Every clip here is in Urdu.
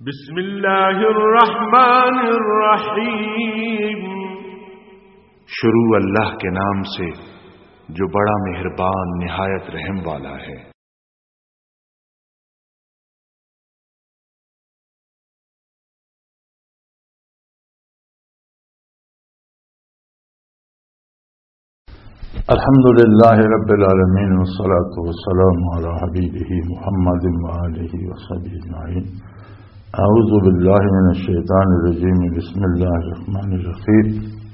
بسم اللہ الرحمن الرحیم، شروع اللہ کے نام سے جو بڑا مہربان نہایت رحم والا ہے۔ الحمد للہ رب العالمین والصلاة والسلام علی حبیبہ محمد وآلہ وصحبہ اجمعین۔ اعوذ باللہ من الشیطان الرجیم، بسم اللہ الرحمن الرحیم۔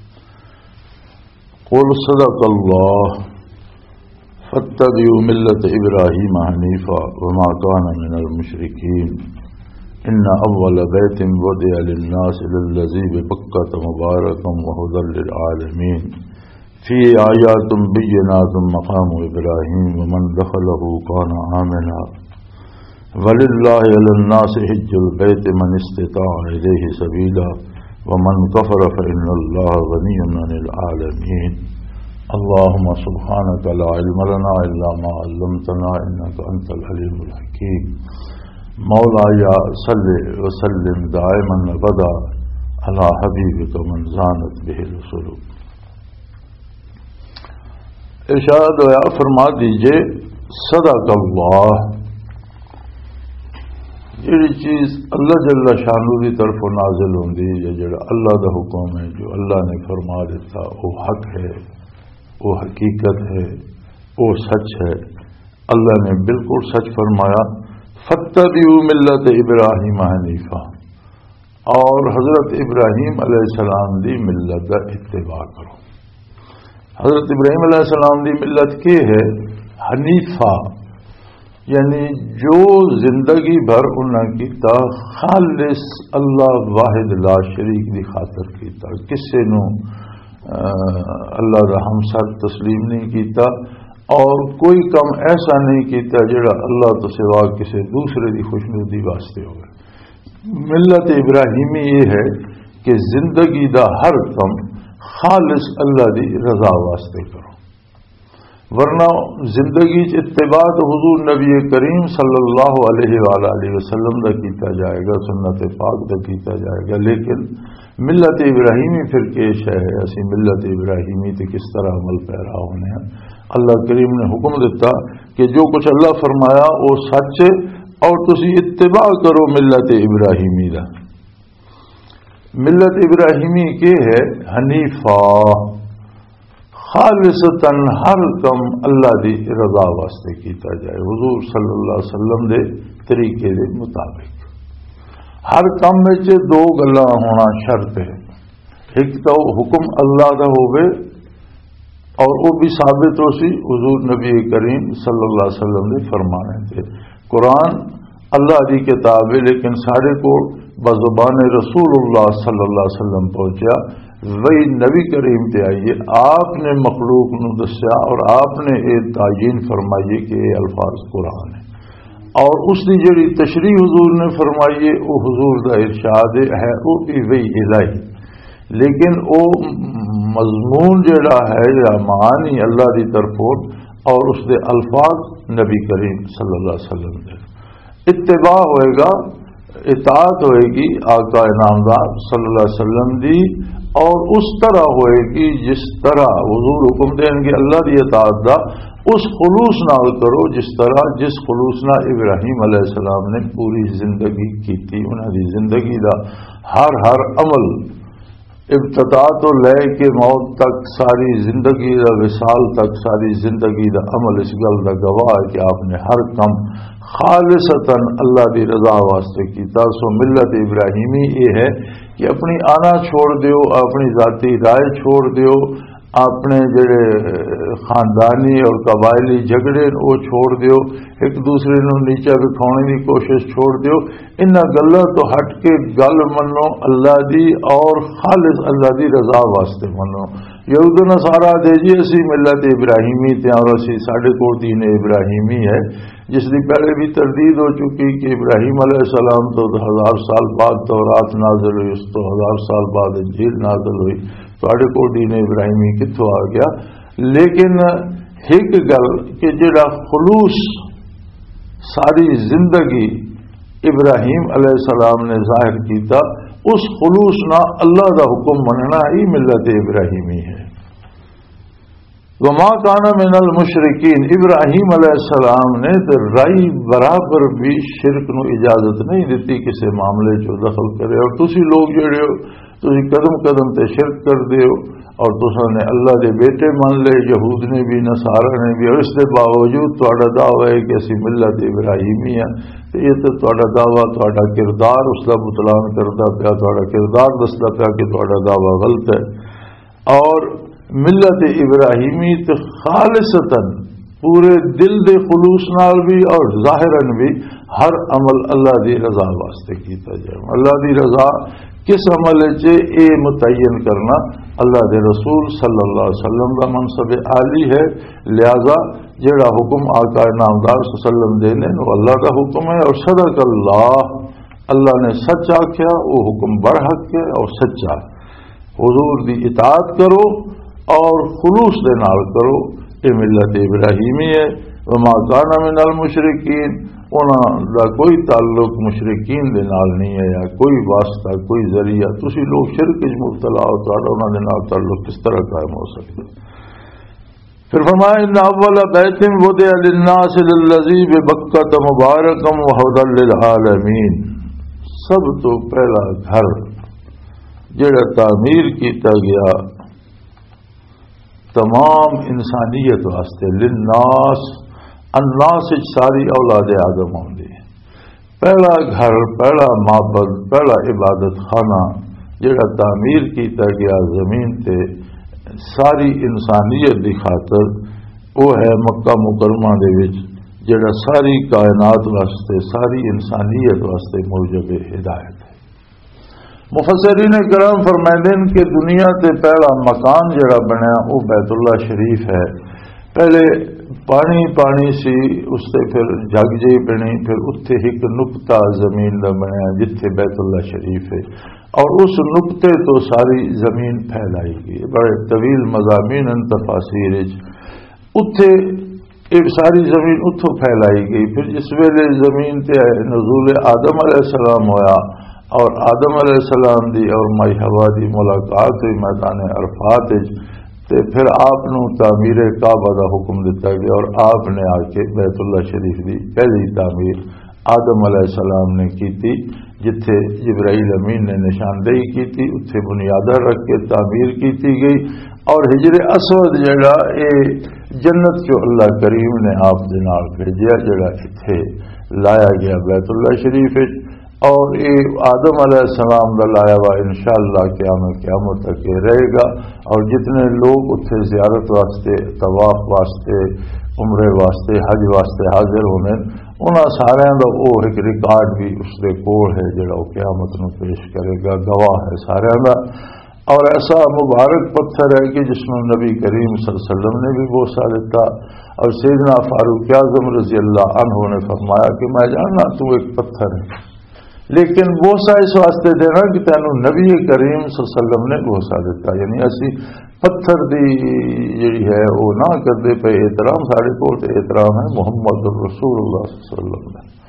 قل صدق اللہ فاتبعوا ملت ابراہیم حنیفا وما کان من المشرکین۔ ان اول بیت وضع للناس للذی ببکۃ مبارکا وہدی للعالمین فی آیات بینات مقام ابراہیم ومن دخلہ کان آمنا وللہ علی الناس حج البیت من استطاع الیہ سبیلا ومن کفر فإن اللہ غنی عن العالمین۔ اللہم سبحانک لا علم لنا الا ما علمتنا انک انت العلیم الحکیم۔ مولایا صلی وسلم دائما ابدا علی حبیبک من زانت بہ السلوک۔ ارشاد ہوا فرما دیجئے صدق اللہ، جڑی چیز اللہ جل شانہ کی طرف نازل ہوندی یا جڑا اللہ دا حکم ہے، جو اللہ نے فرما دیتا، وہ حق ہے، وہ حقیقت ہے، وہ سچ ہے۔ اللہ نے بالکل سچ فرمایا، فاتبعوا ملت ابراہیم حنیفا، اور حضرت ابراہیم علیہ السلام دی ملت کا اتباع کرو۔ حضرت ابراہیم علیہ السلام دی ملت کی ہے حنیفہ، یعنی جو زندگی بھر انہیں کیتا خالص اللہ واحد لا شریک دی خاطر کیتا، کسے نو اللہ دا ہمسر تسلیم نہیں کیتا، اور کوئی کم ایسا نہیں کیتا جڑا اللہ تو سوا کسی دوسرے دی خوشنودی واسطے ہوئے۔ ملت ابراہیمی یہ ہے کہ زندگی دا ہر کم خالص اللہ دی رضا واسطے کرو، ورنہ زندگی اتباع تو حضور نبی کریم صلی اللہ علیہ وآلہ وسلم دا کیتا جائے گا، سنت پاک دا کیتا جائے گا، لیکن ملت ابراہیمی پھر کیش ہے، اسی ملت ابراہیمی تے کس طرح عمل پیرا ہونے ہیں۔ اللہ کریم نے حکم دیتا کہ جو کچھ اللہ فرمایا وہ سچ ہے، اور تسی اتباع کرو ملت ابراہیمی دا۔ ملت ابراہیمی کے ہے حنیفہ، خالصتاً ہر کم اللہ دی رضا واسطے کیتا جائے، حضور صلی اللہ علیہ وسلم دے طریقے دے مطابق۔ ہر کم میں دو گلاں ہونا شرط ہے، ایک تو حکم اللہ دا ہوئے اور وہ بھی ثابت ہو سی حضور نبی کریم صلی اللہ علیہ وسلم دے فرمانے تھے۔ قرآن اللہ دی کتاب ہے، لیکن سارے کو بزبان رسول اللہ صلی اللہ علیہ وسلم پہنچا، وہی نبی کریم تے آئیے، آپ نے مخلوق نو دسیا اور آپ نے یہ تعین فرمائیے کہ یہ الفاظ قرآن ہے، اور اس کی جڑی تشریح حضور نے فرمائیے وہ حضور دا ارشاد ہے، وہ بھی وہی الہی، لیکن وہ مضمون جڑا ہے یا معانی اللہ دی طرف اور اس دے الفاظ نبی کریم صلی اللہ علیہ وسلم دے۔ اتباع ہوئے گا، اطاعت ہوئے گی آقا انعامدار صلی اللہ علیہ وسلم دی، اور اس طرح ہوئے گی جس طرح حضور حکم دیں گے اللہ دی اطاعت دا، اس خلوص نال کرو جس طرح جس خلوص نال ابراہیم علیہ السلام نے پوری زندگی کی تھی۔ انہاں دی زندگی دا ہر عمل ابتدا تو لے کے موت تک، ساری زندگی دا وصال تک، ساری زندگی دا عمل اس گل دا گواہ ہے کہ آپ نے ہر کم خالصتاً اللہ دی رضا واسطے کیتا۔ سو ملت ابراہیمی یہ ہے کہ اپنی آنا چھوڑ دیو، اپنی ذاتی رائے چھوڑ دیو، اپنے جڑے خاندانی اور قبائلی جھگڑے وہ چھوڑ دیو، ایک دوسرے نو نیچا دکھانے کی کوشش چھوڑ دیو، ان گلاں تو ہٹ کے گل منو اللہ دی اور خالص اللہ دی رضا واسطے منو۔ یہود و نصارا دے جی اسی ملت ابراہیمی تے اور اسی ساڈے کول دین ابراہیمی ہے، جس کی پہلے بھی تردید ہو چکی کہ ابراہیم علیہ السلام تو 1000 سال بعد تورات نازل ہوئی، اس تو 1000 سال بعد انجیل نازل ہوئی، تواڈے کول دین ابراہیمی کتھوں آ گیا؟ لیکن ایک گل کہ جڑا خلوص ساری زندگی ابراہیم علیہ السلام نے ظاہر کیتا اس خلوص نہ اللہ دا حکم مننا ہی ملت ابراہیمی ہے. وما کان من المشرکین، ابراہیم علیہ السلام نے تو رائی برابر بھی شرک نو اجازت نہیں دیتی کسی معاملے چ دخل کرے. اور تسی لوگ جڑے ہو تسی قدم قدم تے شرک کر دیو اور تساں نے اللہ دے بیٹے مان لے، یہود نے بھی نصارہ نے بھی، اور اس کے باوجود تہاڈا دعویٰ ہے کہ اسی ملت ابراہیمی ہیں. یہ تو تہاڈا دعویٰ تہاڈا کردار اس کا بطلان کرتا پیا، تہاڈا کردار دستا پیا کہ تہاڈا دعویٰ غلط ہے. اور ملت ابراہیمی تے خالصتاً پورے دل دے خلوص نال بھی اور ظاہراً بھی ہر عمل اللہ دی رضا واسطے کیتا جائے. اللہ دی رضا کس عمل چ اے متعین کرنا اللہ دے رسول صلی اللہ علیہ وسلم کا منصب عالی ہے. لہذا جڑا حکم آقا نامدار صلی اللہ علیہ وسلم دینے وہ اللہ کا حکم ہے. اور صدق اللہ نے سچ آکھیا، وہ حکم برحق ہے اور سچا. حضور دی اطاعت کرو اور خلوص دے نال کرو. یہ ملت ابراہیمی ہے. وما کان من المشرکین، انہاں دا کوئی تعلق مشرکین دے نال نہیں ہے یا کوئی واسطہ کوئی ذریعہ. تسی لوگ شرک وچ مبتلا ہو تو انہاں دے نال تعلق کس طرح قائم ہو سکتا؟ پھر فرمایا ان اول بیت وضع للناس للذی ببکۃ مبارکا وہدی للعالمین، سب تو پہلا گھر جڑا تعمیر کیتا گیا تمام انسانیت واسطے، للناس، الناس ساری اولاد آدم ہوندی. پہلا گھر، پہلا معبد، پہلا عبادت خانہ جڑا تعمیر کیتا گیا زمین تے ساری انسانیت دی خاطر، وہ ہے مکہ مکرمہ دے وچ جڑا ساری کائنات واسطے ساری انسانیت واسطے موجب ہدایت ہے. مفسرین کرام فرمائندے کہ دنیا تے پہلا مکان جڑا بنیا وہ بیت اللہ شریف ہے. پہلے پانی پانی سی، اس تے پھر جگ جی بنی، پھر اتنے ایک نقطہ زمین دا بنیا جتھے بیت اللہ شریف ہے، اور اس نقطے تو ساری زمین پھیلائی گئی. بڑے طویل مضامین تفاسیر اتھے ساری زمین اتھوں پھیلائی گئی. پھر جس ویلے زمین تے نزول آدم علیہ السلام ہویا اور آدم علیہ السلام دی اور مائی حوا دی ملاقات ہوئی میدان عرفات، تے پھر آپ نو تعمیر کعبہ دا حکم دیتا گیا اور آپ نے آ کے بیت اللہ شریف دی پہلی تعمیر آدم علیہ السلام نے کی تھی. جتھے جبرائیل امین نے نشاندہی کی تھی اتھے بنیادہ رکھ کے تعمیر کی گئی. اور حجر اسود جڑا اے جنت جو اللہ کریم نے آپ دے نال بھیجیا جڑا اتھے لایا گیا بیت اللہ شریف، اور یہ آدم علیہ السلام کا لایا ہوا انشاءاللہ قیامت تک رہے گا. اور جتنے لوگ اتنے زیارت واسطے، طواف واسطے، عمرے واسطے، حج واسطے حاضر ہونے، انہاں سارے کا وہ ایک ریکارڈ بھی اس کے کول ہے جڑا وہ قیامت نو پیش کرے گا، گواہ ہے سارے کا. اور ایسا مبارک پتھر ہے کہ جس میں نبی کریم صلی اللہ علیہ وسلم نے بھی بوسہ دیتا، اور سیدنا فاروق اعظم رضی اللہ عنہ نے فرمایا کہ میں جاننا تو ایک پتھر ہے، لیکن بوسہ اس واسطے دینا کہ تینوں نبی کریم صلی اللہ علیہ وسلم نے بوسہ دیتا. یعنی اسی پتھر دی جڑی ہے وہ نہ کرتے پہ احترام، سارے کو احترام ہے محمد رسول اللہ صلی اللہ علیہ وسلم.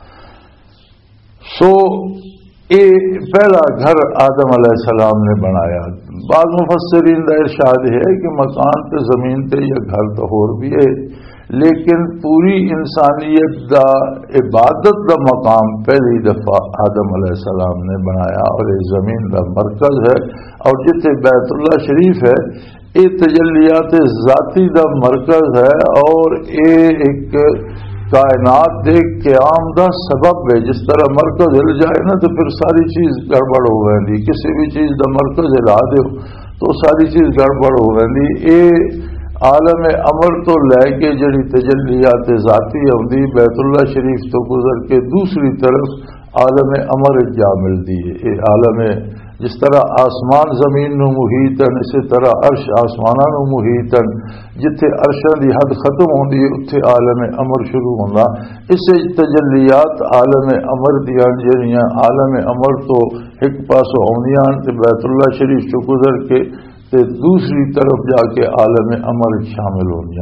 سو یہ پہلا گھر آدم علیہ السلام نے بنایا. بعض مفسرین کا ارشاد ہے کہ مکان تے زمین تے یا گھر تو اور بھی ہے، لیکن پوری انسانیت دا عبادت دا مقام پہلی دفعہ آدم علیہ السلام نے بنایا، اور یہ زمین دا مرکز ہے. اور جتنے بیت اللہ شریف ہے یہ تجلیات ذاتی دا مرکز ہے، اور یہ ایک کائنات دے قیام دا سبب ہے. جس طرح مرکز ہل جائے نا تو پھر ساری چیز گڑبڑ ہو گئی. کسی بھی چیز دا مرکز ہلا دو تو ساری چیز گڑبڑ ہو گئی. یہ عالم امر تو لے کے جڑی تجلیات ذاتی آدھی بیت اللہ شریف تو گزر کے دوسری طرف عالم امر جا ملتی ہے. یہ عالم جس طرح آسمان زمین نو محیطن، اسی طرح عرش آسمانہ نو محیطن. جتھے عرشاں دی حد ختم ہوندی ہے اتھے عالم امر شروع ہوندا. اس سے تجلیات عالم امر دیاں جڑیاں عالم امر تو ایک پاسوں ہوندیاں تے بیت اللہ شریف تو گزر کے تے دوسری طرف جا کے عالم امر شامل ہوندیاں.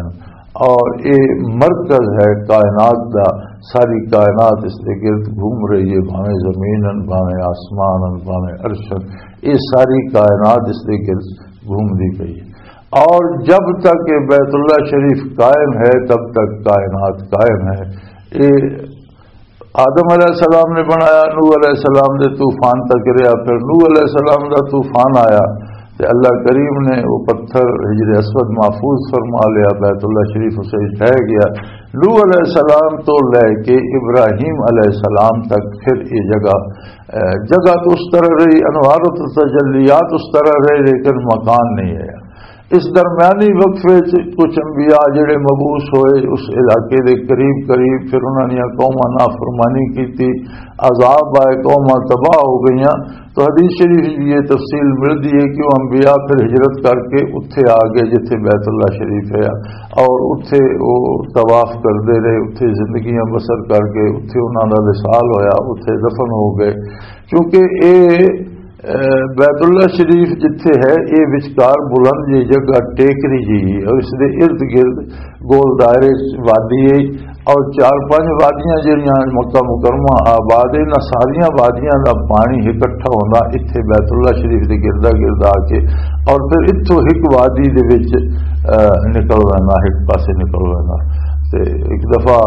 اور یہ مرکز ہے کائنات کا. ساری کائنات اس کے گرد گھوم رہی ہے، بھاویں زمین بھاویں آسمان بھاویں عرشن، یہ ساری کائنات اس کے گرد گھومتی پئی ہے. اور جب تک یہ بیت اللہ شریف قائم ہے تب تک کائنات قائم ہے. یہ آدم علیہ السلام نے بنایا، نوح علیہ السلام نے طوفان تک رہا، پھر نوح علیہ السلام کا طوفان آیا تو اللہ کریم نے وہ پتھر حجر اسود محفوظ فرما لیا، بیت اللہ شریف اسے ڈھہ گیا. نوح علیہ السلام تو لے کے ابراہیم علیہ السلام تک پھر یہ جگہ تو اس طرح رہی، انوار و تجلیات اس طرح رہے، لیکن مکان نہیں ہے. اس درمیانی وقفے کچھ انبیاء جڑے مبعوث ہوئے اس علاقے دے قریب پھر انہوں نے قوماں نافرمانی کی تھی، عذاب آئے، قوماں تباہ ہو گئیاں. تو حدیث شریف یہ تفصیل ملتی ہے کہ وہ انبیاء پھر ہجرت کر کے اتھے آ گئے جتھے بیت اللہ شریف ہے، اور اتھے وہ طواف کرتے رہے، اتھے زندگیاں بسر کر کے اتھے انہوں کا وصال ہویا، اتھے دفن ہو گئے. کیونکہ یہ بیت اللہ شریف جتھے ہے یہ وچکار بلند جی جگہ ٹیکری جی، اور اس دے ارد گرد گول دائرے وادی ہے، اور 4-5 وادیاں جہاں مکہ مکرمہ آباد ہے، نہ ساریاں وادیاں کا پانی اکٹھا ہونا اتھے بیت اللہ شریف دے گردا گرد آ کے، اور پھر اتوں ایک وادی دے وچ نکل رہنا، ایک پاسے نکل رہنا. ایک دفعہ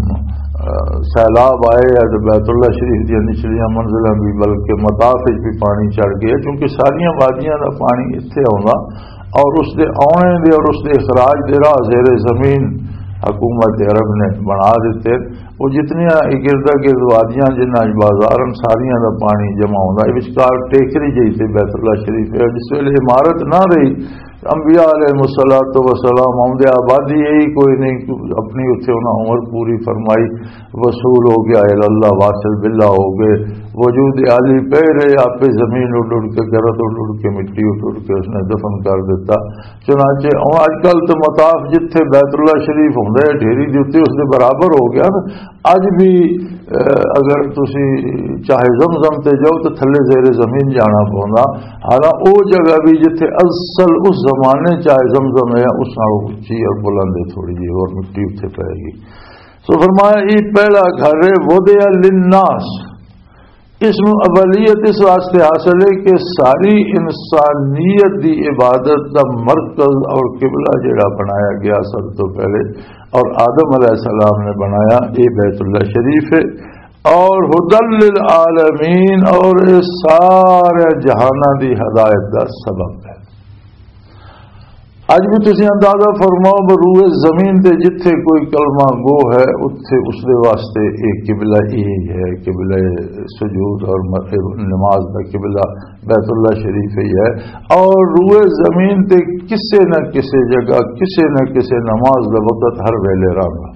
سیلاب آئے تو بیت اللہ شریف دیا نچلیاں منزلیں بھی بلکہ مطاف بھی پانی چڑھ گیا، کیونکہ ساریاں وادیاں کا پانی اتنے آنا، اور اس دے آنے دے اور اس دے اخراج دے راہ زیر زمین حکومت عرب نے بنا دیتے. وہ جتنیاں گردا گرد وادیاں جنہ بازار ساریاں کا پانی جمع ہونا، وچکار ٹیکری جی سے بیت اللہ شریف ہے. جس ویلے عمارت نہ رہی، انبیاء علیہ الصلوۃ والسلام آمدے آبادی یہی کوئی نہیں، اپنی اتنے انہوں عمر پوری فرمائی، وصول ہو گیا اللہ، واصل باللہ ہو گئے، وجود عالی پہ رہے، آپ پہ زمین اڑ کے گرد اڑ کے مٹی اڑ کے اس نے دفن کر دیتا. چنانچہ اج کل تو مطاف جتھے بیت اللہ شریف ہوں ڈھیری دیتے اس کے برابر ہو گیا نا. اج بھی اگر تسی چاہے زمزم تے جاؤ تو تھلے زیر زمین جانا پوندا، حالانکہ وہ جگہ بھی جتھے اصل اس زمانے چاہے زمزم ہے اس نال اونچی اور بلند ہے تھوڑی جی، اور مٹی اتنے پے گی. سو فرمایا یہ پہلا گھر ہے وضع للناس. اس میں اولیت اس واسطے حاصل ہے کہ ساری انسانیت دی عبادت کا مرکز اور قبلہ جڑا بنایا گیا سب تو پہلے، اور آدم علیہ السلام نے بنایا، یہ بیت اللہ شریف ہے، اور ہدی للعالمین، اور سارے جہاناں دی ہدایت کا سبب ہے. اج بھی تسی اندازہ فرماؤ بروئے زمین تے جتھے کوئی کلمہ گو ہے اتھے اس دے واسطے ایک قبلہ یہی ہے، قبلہ سجود اور نماز کا قبلہ بیت اللہ شریف ہی ہے. اور روئے زمین تے کسے نہ کسے جگہ کسے نہ کسے نماز دا وقت ہر ویلے رہنا،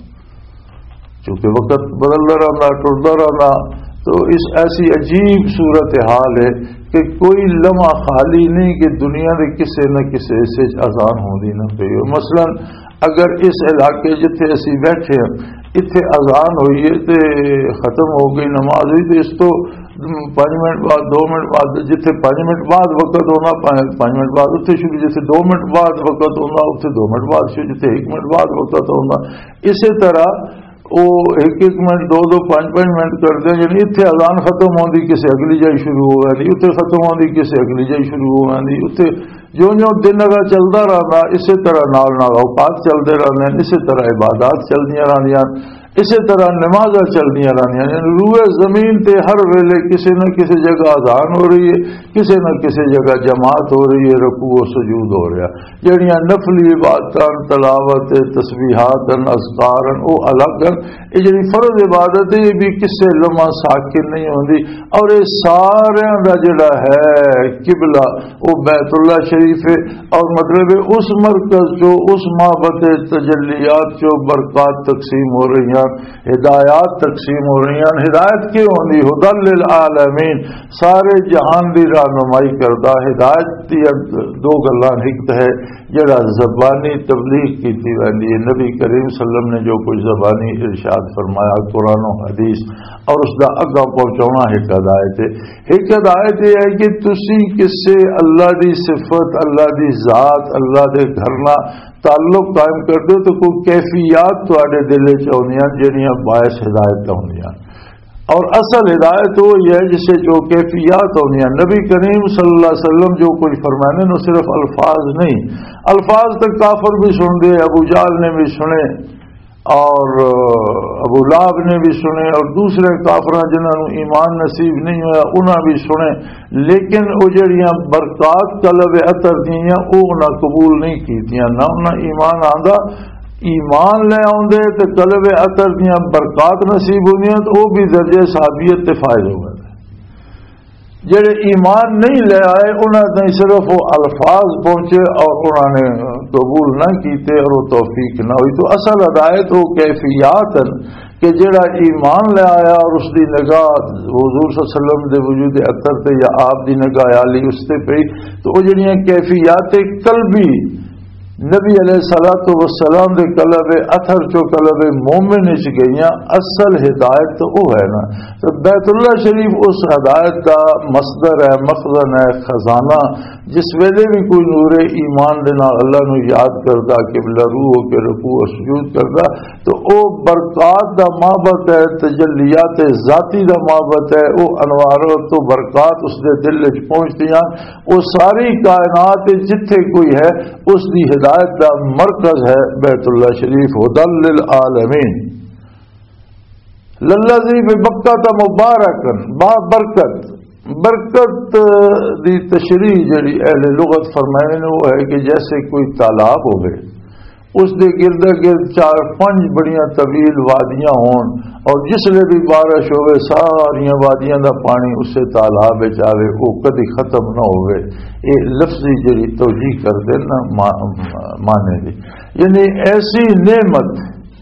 چونکہ وقت بدلتا رہنا، ٹرتا رہنا. تو اس ایسی عجیب صورت حال ہے کہ کوئی لمحہ خالی نہیں کہ دنیا کے کسے نہ کسے سے اذان ہوندی نہ پئی. مثلا اگر اس علاقے جتھے اسی بیٹھے ہیں اتنے اذان ہوئی ہے تو ختم ہو گئی نماز ہوئی، تو اس تو 5 منٹ بعد 2 منٹ بعد جتھے 5 منٹ بعد وقت ہونا 5 منٹ بعد اتنے شروع، جیسے 2 منٹ بعد وقت ہونا اتنے 2 منٹ بعد شروع، جتنے 1 منٹ بعد وقت ہونا. اسی طرح وہ 1 منٹ 2 5 منٹ کرتے ہیں، یعنی اتنے اذان ختم ہوتی کسی اگلی جائی شروع ہو جاتی، اتنے ختم ہوتی کسی اگلی جائی شروع ہو جاتی. اتنے جو دن اگر چلتا رہتا اسی طرح نال اوقات چلتے رہتے ہیں، اسی طرح عبادات چلتی رہتی، اسی طرح نمازاں چلتی رہتی. یعنی روئے زمین تے ہر ویلے کسی نہ کسی جگہ اذان ہو رہی ہے، کسی نہ کسی جگہ جماعت ہو رہی ہے، رکوع و سجود ہو رہا. جہاں نفلی عبادت، تلاوت، تسبیحات، اذکار وہ الگ ہیں، یہ جی فرض عبادت ہے یہ بھی کسے لمحہ ساکن نہیں ہوتی. اور یہ سارے کا جڑا ہے قبلہ وہ بیت اللہ شریف ہے، اور مطلب اس مرکز جو اس معبد تجلیات جو برکات تقسیم ہو رہی ہیں، ہدایات تقسیم ہو رہی ہیں. ہدایت کیوں ہوندی؟ ہدی للعالمین، سارے جہان دی رہنمائی کردہ. ہدایت دی 2 گلاں حکمت ہے جڑا زبانی تبلیغ کیتی ویندی ہے. نبی کریم صلی اللہ علیہ وسلم نے جو کچھ زبانی ارشاد فرمایا قرآن و حدیث، اور اس کا اگا پہنچانا ایک ہدایت ہے. ایک ہدایت یہ ہے کہ تسی کسے اللہ دی صفت، اللہ دی ذات، اللہ دے گھرنا تعلق قائم کرتے ہو تو کوئی کیفیات تواڈے دل وچ ہوندیاں جہڑیاں باعث ہدایت ہوندیاں، اور اصل ہدایت وہی ہے جسے جو کیفیات ہوندیاں۔ نبی کریم صلی اللہ علیہ وسلم جو کچھ فرمانے وہ صرف الفاظ نہیں، الفاظ تک کافر بھی سن دے، ابو جہل نے بھی سنے اور ابو لہب نے بھی سنے اور دوسرے کافراں جنہاں نوں ایمان نصیب نہیں ہوا انہاں بھی سنے، لیکن وہ جڑیاں برکات طلب اثر دیاں وہ نہ قبول نہیں کیتیاں، نہ انہاں ایمان آندا، ایمان لے آندے تے طلب اثر دیاں برکات نصیب ہوندیاں تو وہ بھی درجے صحابیت تے فائز ہو گئے۔ جڑے ایمان نہیں لے آئے انہوں نے صرف وہ الفاظ پہنچے اور انہوں نے قبول نہ کیتے اور وہ توفیق نہ ہوئی۔ تو اصل ہدایت وہ کیفیات کہ جڑا ایمان لے آیا اور اس دی نگاہ حضور صلی اللہ علیہ وسلم دے وجود اثر تے یا آپ دی نگاہ عالی اس تے پئی، تو وہ جڑیاں کیفیات قلبی نبی علیہ الصلوۃ والسلام دے قلب اثر چو قلب مومن وچ گئیاں، اصل ہدایت تو وہ ہے نا۔ تو بیت اللہ شریف اس ہدایت کا مصدر ہے، مخزن ہے، خزانہ۔ جس ویلے بھی کوئی نور ایمان دے نال اللہ نو یاد کردا، قبلہ رو ہو کے رکوع و سجود کردا، تو او برکات دا مابت ہے، تجلیات ذاتی دا مابت ہے، او انوارات تو برکات اس دے دل وچ پہنچدیاں۔ او ساری کائنات جتھے کوئی ہے اس دی ہدایت دا مرکز ہے بیت اللہ شریف، ھدی للعالمین۔ للذی ببکۃ مبارکا، با برکت، برکت دی تشریح جڑی اہل لغت فرمائے نے وہ ہے کہ جیسے کوئی تالاب ہوئے، اس دے گرد گرد 4-5 بڑیاں طویل وادیاں ہون، اور جس لئے بھی بارش ہوئے ساریاں وادیاں دا پانی اس سے تالاب آوے، وہ کدی ختم نہ ہوئے۔ یہ لفظی جڑی توجیہ کر دینا مانے دی، یعنی ایسی نعمت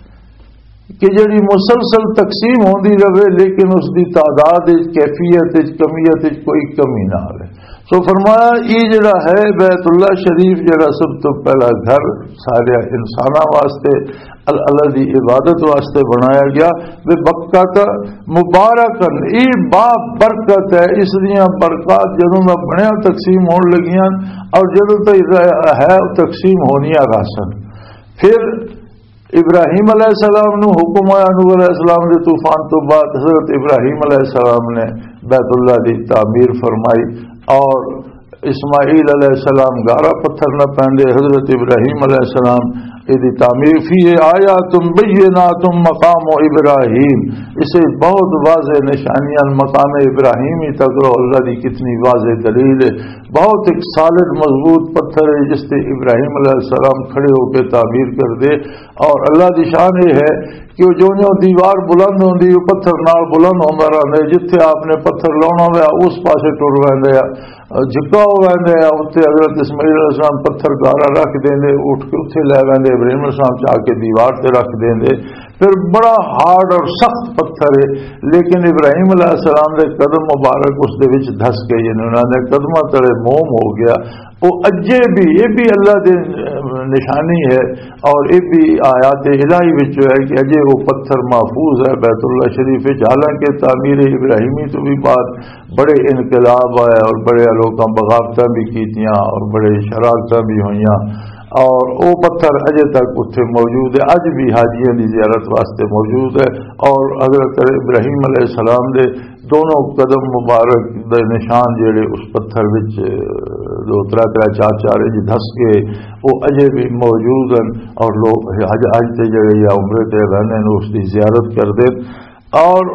کہ جڑی مسلسل تقسیم ہوندی رہے لیکن اس دی تعداد کیفیت کمیت کوئی کمی نہ آئے۔ سو فرمایا یہ جڑا ہے بیت اللہ شریف جڑا سب تو پہلا گھر سارے انساناں واسطے اللہ دی عبادت واسطے بنایا گیا، وہ برکت مبارکن، یہ با برکت ہے۔ اس دیاں برکات جدوں دا بنیا تقسیم ہون لگیاں اور جدوں تک ہے تقسیم ہونیاں راسن۔ پھر ابراہیم علیہ السلام نو حکم آیا، نوح علیہ السلام کے طوفان تو بعد حضرت ابراہیم علیہ السلام نے بیت اللہ دی تعمیر فرمائی، اور اسماعیل علیہ السلام گارا پتھر نہ پہنڈے، حضرت ابراہیم علیہ السلام یہ تعمیر فی آیات بینات مقام ابراہیم، اسے بہت واضح نشانیاں مقام ابراہیمی تک رو اللہ دی کتنی واضح دلیل ہے۔ بہت ایک سالڈ مضبوط پتھر ہے جس سے ابراہیم علیہ السلام کھڑے ہو کے تعمیر کر دے، اور اللہ دی شان یہ ہے کہ جو دیوار بلند ہوندی وہ پتھر نال بلند ہوندا رہندا ہے، جتھے آپ نے پتھر لاؤنا ہوا اس پاسے ٹر ویندے آ، جھکا ہو ویندے آ، اتنے حضرت اسماعیل علیہ السلام پتھر گارا رکھ دیندے، اٹھ کے اتنے لے ویندے، ابراہیم علیہ السلام چاہ کے دیوار تے رکھ دیندے۔ پھر بڑا ہارڈ اور سخت پتھر ہے، لیکن ابراہیم علیہ السلام دے قدم مبارک اس دے وچ دھس گئے، یعنی انہوں نے قدمہ تلے موم ہو گیا۔ وہ اجے بھی یہ بھی اللہ دے نشانی ہے، اور یہ بھی آیات الہی وچ ہے کہ اجے وہ پتھر محفوظ ہے بیت اللہ شریف۔ حالانکہ تعمیر ابراہیمی تو بھی بعد بڑے انقلاب آئے اور بڑے لوگاں بغاوتاں بھی کیتیاں اور بڑے شرارتاں بھی ہوئیاں، اور وہ پتھر اجے تک اتنے موجود ہے، اج بھی حاجیاں دی زیارت واسطے موجود ہے۔ اور حضرت ابراہیم علیہ السلام دے دونوں قدم مبارک دے نشان جڑے اس پتھر وچ 2-3-4 انج دھس کے وہ اجے بھی موجود ہیں، اور لوگ حج تے جڑے یا عمرے تے رہنے اس کی زیارت کر دے۔ اور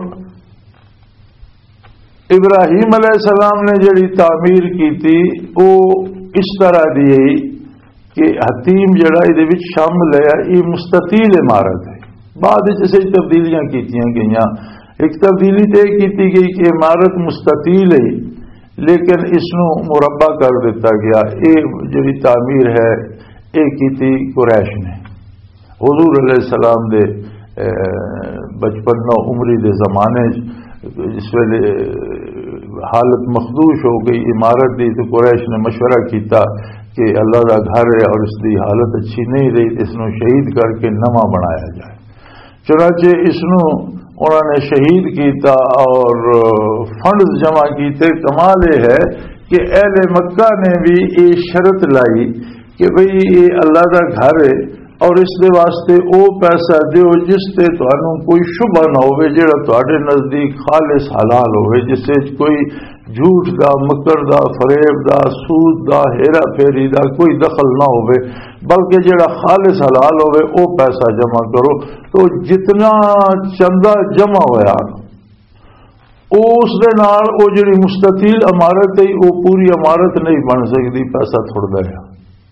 ابراہیم علیہ السلام نے جڑی تعمیر کی تھی وہ اس طرح دی کہ حتیم جڑا یہ شامل ہے، یہ مستطیل عمارت ہے۔ بعد اسے تبدیلیاں کیتیاں گئیاں، ایک تبدیلی تو یہ کی گئی کہ عمارت مستطیل ہے لیکن اس نو مربع کر دیتا گیا۔ یہ جڑی تعمیر ہے یہ کی قریش نے حضور علیہ السلام دے بچپن نو عمری دے زمانے جس ویلے حالت مخدوش ہو گئی عمارت دی، تو قریش نے مشورہ کیتا کہ اللہ کا گھر ہے اور اس کی حالت اچھی نہیں رہی، اس نو شہید کر کے نواں بنایا جائے۔ چنانچہ اس نو انہوں نے شہید کیتا اور فنڈز جمع کیتے۔ کمال یہ ہے کہ اہل مکہ نے بھی یہ شرط لائی کہ بھئی یہ اللہ دا گھر ہے اور اس دے واسطے او پیسہ دیو جس تے تانوں کوئی شبہ نہ ہوئے، جڑا تواڈے نزدیک خالص حلال ہوئے، جس وچ کوئی جھوٹ دا، مکر دا، فریب دا، سود دا، ہیرا پھیری دا کوئی دخل نہ ہوئے، بلکہ جڑا خالص حلال ہوئے او پیسہ جمع کرو۔ تو جتنا چندہ جمع ہویا اس دے نال او جڑی مستطیل عمارت ہے وہ پوری عمارت نہیں بن سکتی، پیسہ تھوڑ گیا۔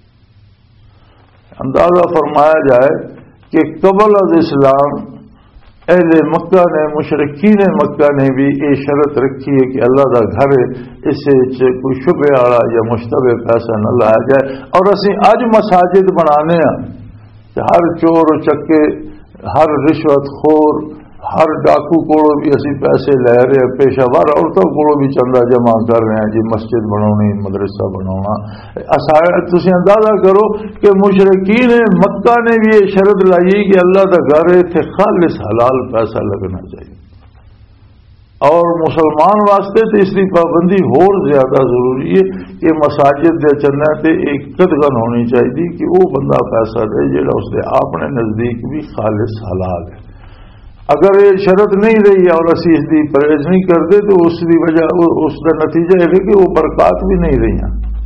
اندازہ فرمایا جائے کہ قبل از اسلام اہل مکہ نے، مشرکین مکہ نے بھی یہ شرط رکھی ہے کہ اللہ دا گھر ہے، اس سے کوئی شبہ والا یا مشتبہ پیسہ نہ لایا جائے۔ اور اسی اج مساجد بنانے ہیں کہ ہر چور چکے، ہر رشوت خور، ہر ڈاکو کوڑوں بھی اسی پیسے لے رہے ہیں، پیشہ ور عورتوں کوڑوں بھی چندہ جمع کر رہے ہیں جی مسجد بناونی، مدرسہ بناونا۔ تسی اندازہ کرو کہ مشرکین مکہ نے بھی یہ شرط لائی کہ اللہ دا گھر ہے تے خالص حلال پیسہ لگنا چاہیے، اور مسلمان واسطے تو اس کی پابندی اور زیادہ ضروری ہے کہ مساجد دے چندے تے ایک قدغن ہونی چاہیے کہ وہ بندہ پیسہ دے جڑا اس دے اپنے نزدیک بھی خالص حلال ہے۔ اگر یہ شرط نہیں رہی اور اسی اس کی پرہیز نہیں کرتے تو اس کی وجہ اس کا نتیجہ یہ ہے کہ وہ برکات بھی نہیں رہی۔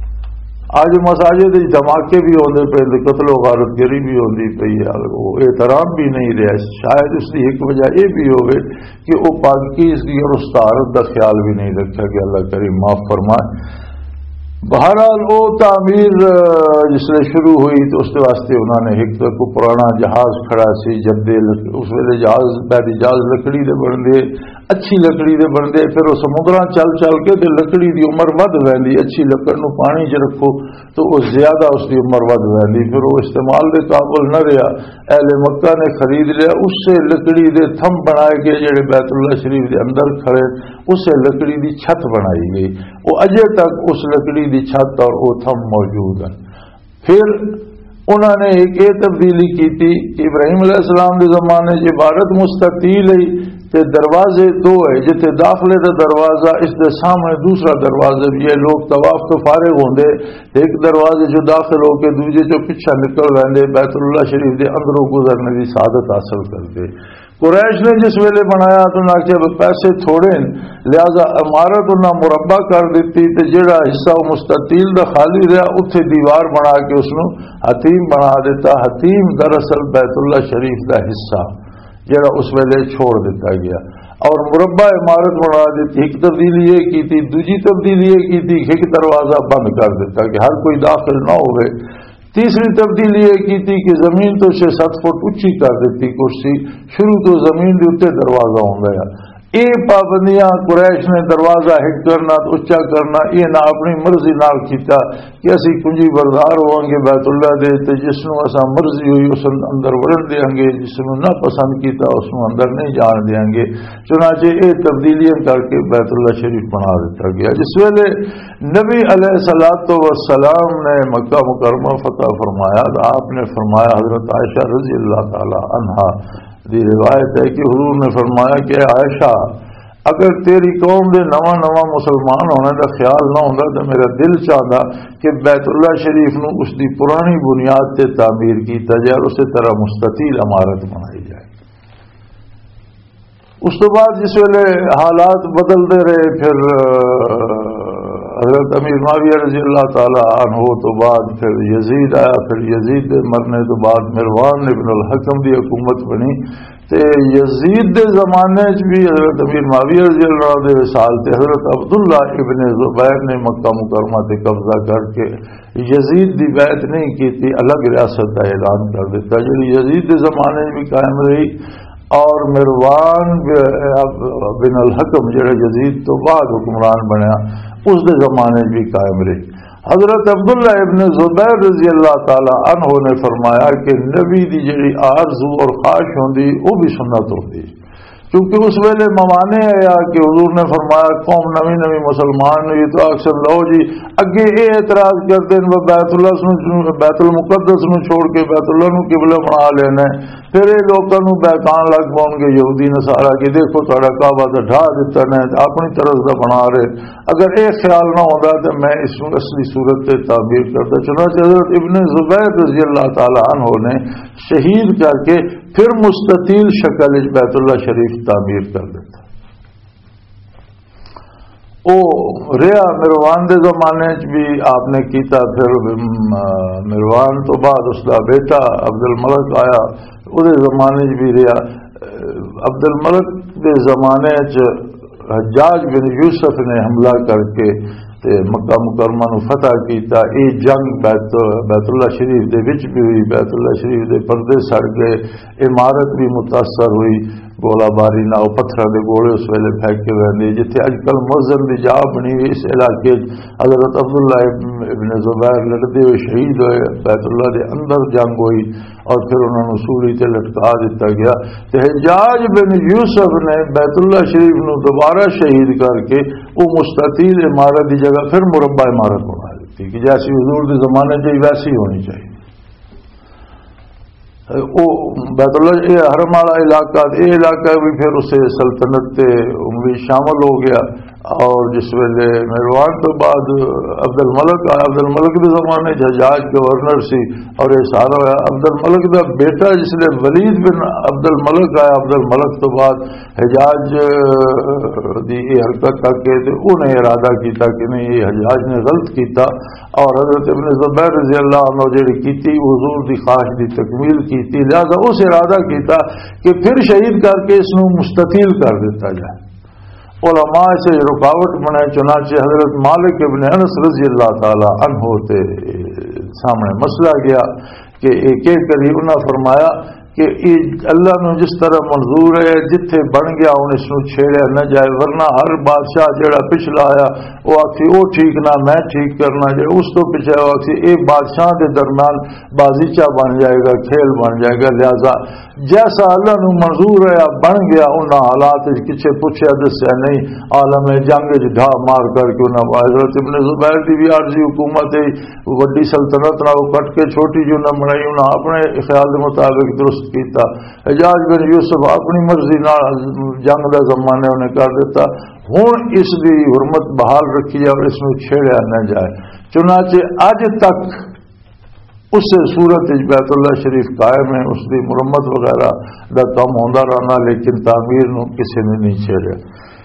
آج مساجد دھماکے بھی ہوتے پے، قتل و غارت گری بھی ہوتی پی ہے، وہ احترام بھی نہیں رہا۔ شاید اس کی ایک وجہ یہ بھی ہوگی کہ وہ پاکیزگی اور اس طہارت کا خیال بھی نہیں رکھا کہ اللہ کریم معاف فرمائے۔ بہرحال وہ تعمیر جس نے شروع ہوئی تو اس کے واسطے انہوں نے ایک کو پرانا جہاز کھڑا سی جدے، اس ویلے جہاز پہلے جہاز لکڑی دے بنتے، اچھی لکڑی دے بنتے، پھر وہ سمندر چل چل کے تے لکڑی دی عمر ود ویندی، اچھی لکڑ نو پانی چ رکھو تو وہ زیادہ اس کی عمر ود ویندی، پھر وہ استعمال دے قابل نہ رہا۔ اہل مکہ نے خرید لیا، اس سے لکڑی دے تھم بنائے گئے جڑے بیت اللہ شریف دے اندر کھڑے، اس سے لکڑی دی چھت بنائی گئی، وہ اجے تک اس لکڑی دی چھت اور وہ تھم موجود ہیں۔ پھر انہوں نے ایک یہ تبدیلی کی تھی کہ ابراہیم علیہ السلام کے زمانے عبارت مستطیل ہے تے دروازے دو ہے، جتنے داخلے کا دروازہ اس کے سامنے دوسرا دروازہ بھی ہے، لوگ طواف تو فارغ ہوندے، ایک دروازے جو داخل ہو کے دوسرے جو پیچھا نکل رہے بیت اللہ شریف کے اندروں گزرنے کی سعادت حاصل کرتے۔ قریش نے جس ویلے بنایا تو نہ کہ پیسے تھوڑے لہذا عمارت انہیں مربع کر دیتی تے جڑا حصہ مستطیل دا خالی رہا اتنے دیوار بنا کے اس نو حتیم بنا دیتا۔ حتیم دراصل بیت اللہ شریف دا حصہ جڑا اس ویلے چھوڑ دیتا گیا، اور مربع عمارت بنا دیتی۔ ایک تبدیلی یہ کی تھی، دوسری تبدیلی یہ کی تھی کہ ایک دروازہ بند کر دیتا کہ ہر کوئی داخل نہ ہوئے۔ تیسری تبدیلی یہ کی تھی کہ زمین تو 6-7 فٹ اونچی کر دیتی کرسی، شروع تو زمین کے اتنے دروازہ ہو گیا۔ یہ پابندیاں قریش نے دروازہ ہٹ کرنا تو اچا کرنا یہ نہ اپنی مرضی نال کیتا کہ اسی کنجی بردار ہوں گے بیت اللہ دے تے جس نو اساں مرضی ہوئی اس اندر وڑن دیاں گے، جس نو نہ پسند کیتا اس نو اندر نہیں جان دیاں گے۔ چنانچہ یہ تبدیلیاں کر کے بیت اللہ شریف بنا دیتا گیا۔ جس ویلے نبی علیہ الصلوۃ والسلام نے مکہ مکرمہ فتح فرمایا تو آپ نے فرمایا، حضرت عائشہ رضی اللہ تعالی عنہا دی روایت ہے کہ حضور نے فرمایا کہ عائشہ اگر تیری قوم دے نواں مسلمان ہونے کا خیال نہ ہوتا تو میرا دل چاہتا کہ بیت اللہ شریف نو اس دی پرانی بنیاد تے تعمیر کیتا جائے اور اسی طرح مستطیل عمارت بنائی جائے۔ اس تو بعد جس ویلے حالات بدلتے رہے، پھر حضرت امیر معاویہ رضی اللہ تعالی عنہ تو بعد پھر یزید آیا، پھر یزید دے مرنے تو بعد مروان ابن الحکم دی حکومت بنی تے یزید دے زمانے بھی حضرت امیر معاویہ رضی اللہ عنہ دے وصال تے حضرت عبداللہ ابن زبیر نے مکہ مکرمہ تے قبضہ کر کے یزید دی بیعت نہیں کی تھی، الگ ریاست کا اعلان کر دیتا جو یزید دے زمانے بھی قائم رہی۔ اور مروان بن الحکم جڑا یزید تو بعد حکمران بنیا اس دے زمانے بھی قائم رہی۔ حضرت عبداللہ ابن زبیر رضی اللہ تعالی عنہ نے فرمایا کہ نبی دی جڑی آرزو اور خواہش ہوندی وہ بھی سنت ہوندی، کیونکہ اس ویلے موانے آیا کہ حضور نے فرمایا قوم نوی نوی مسلمان ہوئی تو اکثر لو جی اگے یہ اعتراض کرتے ہیں بیت المقدس نو چھوڑ کے بیت اللہ نو قبلہ بنا لینا ہے، پھر یہ لوگوں بہکان لگ پاؤ گے یہودی نصارا کہ دیکھو تھوڑا کعبہ تو ڈھا دیتا نے اپنی طرف کا بنا رہے، اگر یہ خیال نہ ہوتا تو میں اس اصلی صورت سے تعبیر کرتا۔ چنانچہ حضرت ابن زبیر رضی اللہ تعالیٰ عنہ نے شہید کر کے پھر مستطیل شکل بیت اللہ شریف تعمیر کر دیتا۔ او ریا مروان دے زمانے بھی آپ نے کیتا، پھر مروان تو بعد اس کا بیٹا عبد الملک آیا، وہ زمانے بھی ریا۔ عبد الملک دے زمانے حجاج بن یوسف نے حملہ کر کے مکہ مکرمہ نو فتح کیتا۔ یہ جنگ بیت اللہ شریف دے وچ بھی ہوئی، بیت اللہ شریف دے پردے سڑ گئے، عمارت بھی متاثر ہوئی، گولا باری نہ پتھر دے گوڑے اس ویلے پھینکے ہوئے جتنے اج کل مؤذن دی جا بنی ہوئی اس علاقے حضرت عبداللہ ابن زبیر لڑتے ہوئے شہید ہوئے، بیت اللہ دے اندر جنگ ہوئی اور پھر انہوں نے سولی تے لٹکا دیتا گیا۔ حجاج بن یوسف نے بیت اللہ شریف نو دوبارہ شہید کر کے وہ مستطیل عمارت دی جگہ پھر مربع عمارت بنا دیتی کہ جیسی حضور کے زمانے سے ویسی ہونی چاہیے۔ وہ بیت اللہ یہ حرم والا علاقہ، یہ علاقہ بھی پھر اسے سلطنت بھی شامل ہو گیا۔ اور جس ویلے مروان تو بعد عبد الملک آیا، عبد الملک کے زمانے حجاج گورنر سی اور یہ سارا ہوا۔ عبد الملک کا بیٹا جس نے ولید بن عبد الملک آیا، عبد الملک تو بعد حجاج دی یہ حرکت کر کے انہیں ارادہ کیتا کہ نہیں یہ حجاج نے غلط کیتا، اور حضرت ابن زبیر رضی اللہ عنہ جڑی کیتی حضور دی خواہش دی تکمیل کیتی، لہذا اس ارادہ کیتا کہ پھر شہید کر کے اس نو مستطیل کر دیتا جائے۔ علماء سے رکاوٹ بنے، چنانچہ حضرت مالک ابن انس رضی اللہ تعالی عنہ تے سامنے مسئلہ گیا کہ ایک قریب نے فرمایا کہ اللہ نے جس طرح منظور ہے جتھے بن گیا ہوں اس کو چھیڑیا نہ جائے، ورنہ ہر بادشاہ جڑا پچھلا آیا وہ آخسی وہ ٹھیک نہ میں ٹھیک کرنا، جڑا اس تو پیچھے وہ آخسی یہ بادشاہ کے درمیان بازیچہ بن جائے گا، کھیل بن جائے گا۔ لہذا جیسا اللہ نے منظور ہے بن گیا انہاں حالات کچھ پوچھا دسیا نہیں، عالم جنگ ڈھا مار کر کے انہاں حضرت ابن زبیر کی بھی عارضی حکومت وڈی سلطنت نہ وہ کٹ کے چھوٹی جو نہ بنائی، انہاں اپنے خیال کے مطابق درست کیتا۔ حجاج بن یوسف اپنی مرضی نال جنگ دا زمانے انہیں کر دیتا، ہن اس دی حرمت بحال رکھی جائے اور اس میں چھیڑیا نہ جائے۔ چنانچہ اج تک اس صورت بیت اللہ شریف قائم ہے، اس دی مرمت وغیرہ دا کام ہوندا رہنا، لیکن تعمیر نو کسی نے نہیں چھیڑیا۔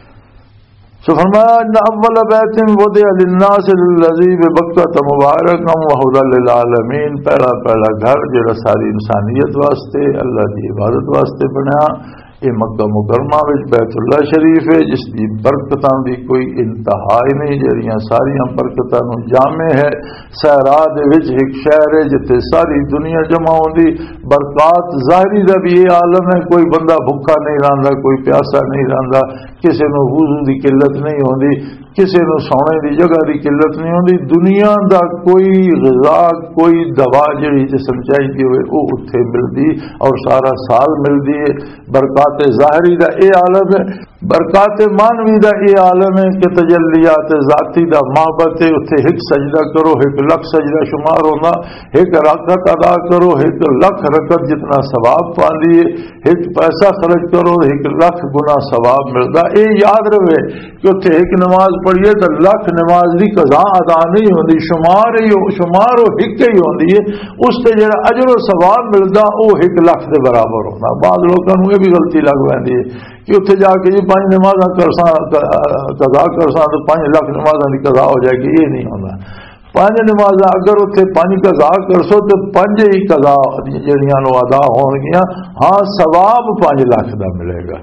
تو فرمایا ان اول بیت وضع للناس الذی ببکۃ مبارکا وہدی للعالمین، پہلا گھر جڑا ساری انسانیت واسطے اللہ دی عبادت واسطے بنیا یہ مکہ مکرمہ وچ بیت اللہ شریف ہے، جس دی برکتاں دی کوئی انتہا ہی نہیں، جڑیاں ساریاں برکتاں نو جامع ہے۔ صحرا دے وچ ایک شہر ہے جتے ساری دنیا جمع ہوندی، برکات ظاہری دا بھی یہ عالم ہے، کوئی بندہ بھوکا نہیں رہندا، کوئی پیاسا نہیں رہندا، کسی نو وضو دی قلت نہیں ہوندی، کسی نو سونے دی جگہ دی قلت نہیں ہوندی، دنیا دا کوئی غذا کوئی دوا جڑی جسم چاہیے ہوئے وہ اتھے ملدی اور سارا سال ملدی ہے۔ برکات ظاہری دا اے عالم ہے، برکات مانوی دا اے عالم ہے کہ تجلیات ذاتی دا محبت ہے، اتھے ایک سجدہ کرو ایک لکھ سجدہ شمار ہونا، ایک رکعت ادا کرو ایک لکھ رکعت جتنا ثواب پاندی ہے، ایک پیسہ خرچ کرو ایک لکھ گنا ثواب ملتا۔ اے یاد رہے کہ اتھے ایک نماز پڑھیے تو لکھ نماز دی قضا ادا نہیں ہوندی، شمار ایک ہی ہوندی ہے، اس تے جڑا اجر و ثواب ملتا وہ ایک لکھ دے برابر ہوتا۔ بعض لوگوں کو یہ بھی غلطی لگ پی ہے کہ اتنے جا کے جی 5 نمازاں قضا کرساں تو 5 لاکھ نمازاں کی قضا ہو جائے گی، یہ نہیں ہوتا۔ 5 نمازاں اگر اتنے 5 قضا کرسو تو 5 ہی قضا جڑیاں نو ادا ہون گیاں، ہاں ثواب 5 لاکھ دا ملے گا۔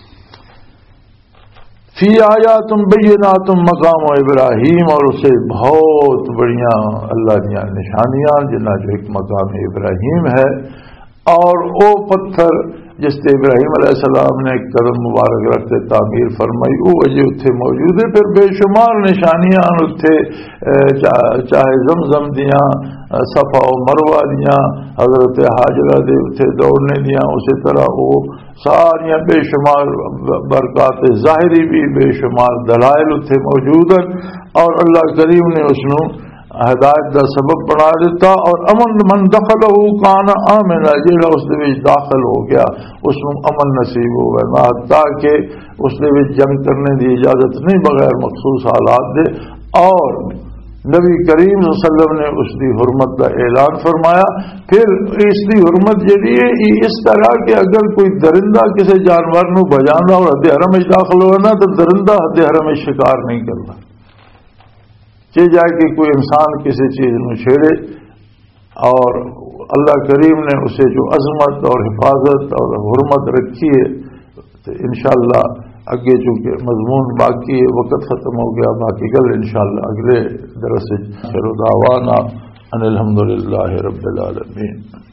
فی آیات بینات مقام ابراہیم، اور اسے بہت بڑیاں اللہ دیا نشانیاں جنہ جو ایک مقام ابراہیم ہے، اور وہ پتھر جس تے ابراہیم علیہ السلام نے ایک قدم مبارک رکھتے تعمیر فرمائی وہ وجہ اتنے موجود ہے. پھر بے شمار نشانیاں اتنے چاہے زمزم دیاں صفا و مروہ دیاں حضرت حاجرہ دے اتنے دوڑنے دیاں اسی طرح وہ ساریاں بے شمار برکات ظاہری بھی بے شمار دلائل اتنے موجود ہیں اور اللہ کریم نے اس نو ہدایت کا سبب بنا دیتا اور امن من دخل کان آمنا جہاں اس دے داخل ہو گیا اس کو امن نصیب ہو گیا حتیٰ کہ اس دے جنگ کرنے کی اجازت نہیں بغیر مخصوص حالات دے. اور نبی کریم صلی اللہ علیہ وسلم نے اس کی حرمت کا اعلان فرمایا. پھر اس کی حرمت جہی ہے اس طرح کہ اگر کوئی درندہ کسی جانور نو بجانا اور حد حرم داخل ہونا تو درندہ حد حرم شکار نہیں کرنا. چاہے جائے کہ کوئی انسان کسی چیز میں چھیڑے اور اللہ کریم نے اسے جو عظمت اور حفاظت اور حرمت رکھی ہے تو انشاءاللہ اگے چونکہ مضمون باقی ہے وقت ختم ہو گیا باقی کل انشاءاللہ اگلے درس سے دعوانا ان الحمدللہ رب العالمین.